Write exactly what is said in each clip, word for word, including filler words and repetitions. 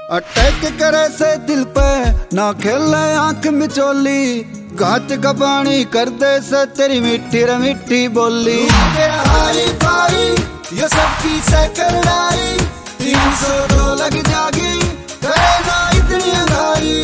Attack करे से दिल पे ना खेले आंख मिचोली, कांच का पानी कर दे से तेरी मिट्टी रे मिट्टी बोली। तेरा हाई फाई ये सबकी साइकिल लाई, तीन सौ दो लग जागी करे ना इतनी अंगाई।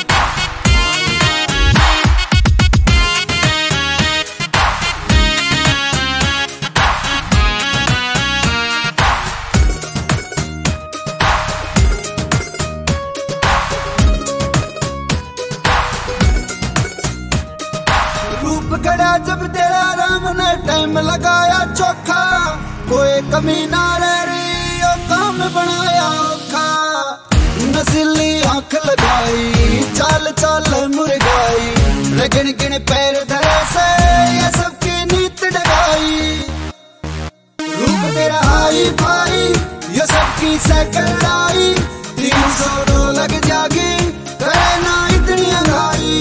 रूप गड़ा जब तेरा राम ने टाइम लगाया चोखा, कोई कमी ना रह रही ओ काम बनाया औखा। नसीली आंख लगाई चाल चाल मुरगाई, गिन गिन पैर धरे से ये सबकी नीत डगाई। रूप तेरा हाई फाई ये सबकी साइकिल लाई, तीन सौ दो लग जागी करे ना इतनी अंगाई।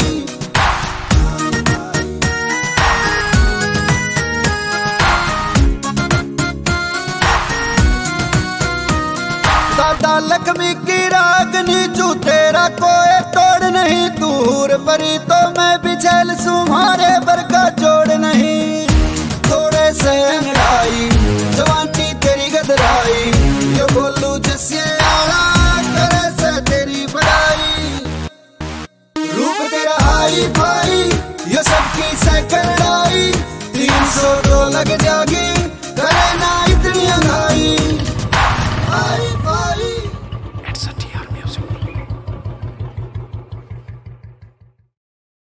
दादा लक्ष्मी की रागनी जू तेरा कोई तोड़ नहीं, दूर परी तो मैं बिछल सुमारे बर का जोड़ नहीं। थोड़े से अंगड़ाई जवानी तेरी गदराई, ये बोलू जिससे आला करे से तेरी बड़ाई। रूप तेरा हाई फाई ये सबकी साइकिल लाई, तीन सौ दो लग जागी करे ना इतनी अंगाई।